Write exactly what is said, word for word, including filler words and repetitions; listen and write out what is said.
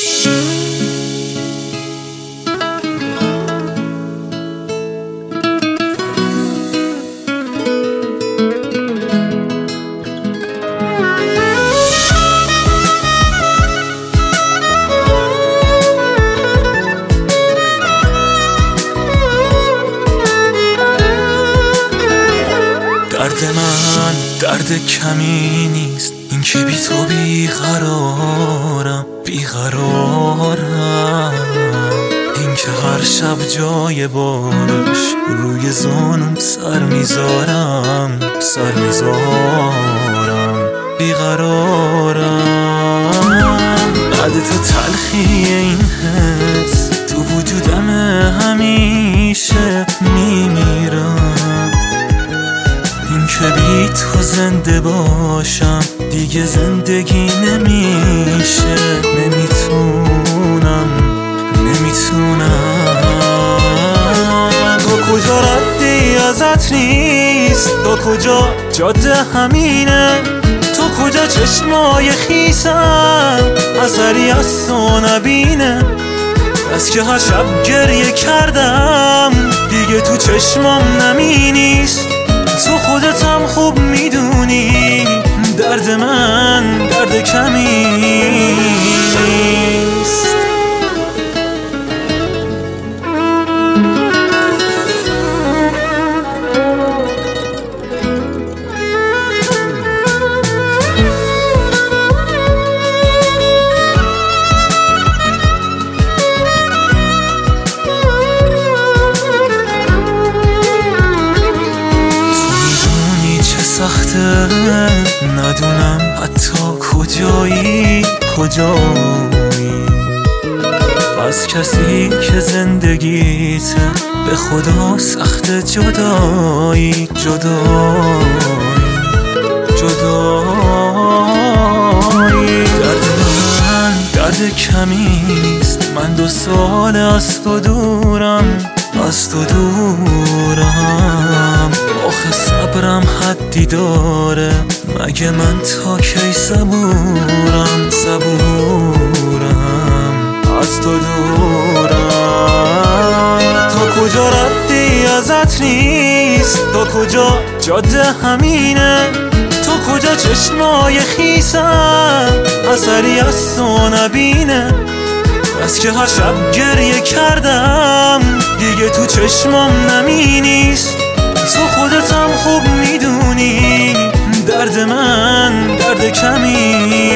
درد من درد کمی نیست، این که بی تو بیقرارم بیقرارم، این که هر شب جای بارش روی زانم سر میذارم سر میذارم بیقرارم. بعد تو تلخی این حس تو وجودم همیشه میمیرم، این که بی تو زنده باشم دیگه زندگی نمیشه، نمیتونم نمیتونم. تو کجا ردی ازت نیست، تو کجا جاده همینه، تو کجا چشمای خیسم اثری از تو نبینه، از که هر شب گریه کردم دیگه تو چشمام نمی نیست. تو خودتم خوب میدونی درد من درد کمی نیست. ندونم حتی کجایی کجایی، از کسی که زندگیت به خدا سخت جدایی جدایی جدایی. درد من درد کمی نیست، من دو سال از تو دورم از تو دورم، آخه صبرم حدی داره، مگه من تا کی صبورم صبورم از تو دورم. تا کجا ردی ازت نیست، تا کجا جاده همینه، تو کجا چشمای خیسم اثری از تو نبینه، از که هر شب گریه کردم دیگه تو چشمام نمی نیست. تو خودتم خوب میدونی درد من درد کمی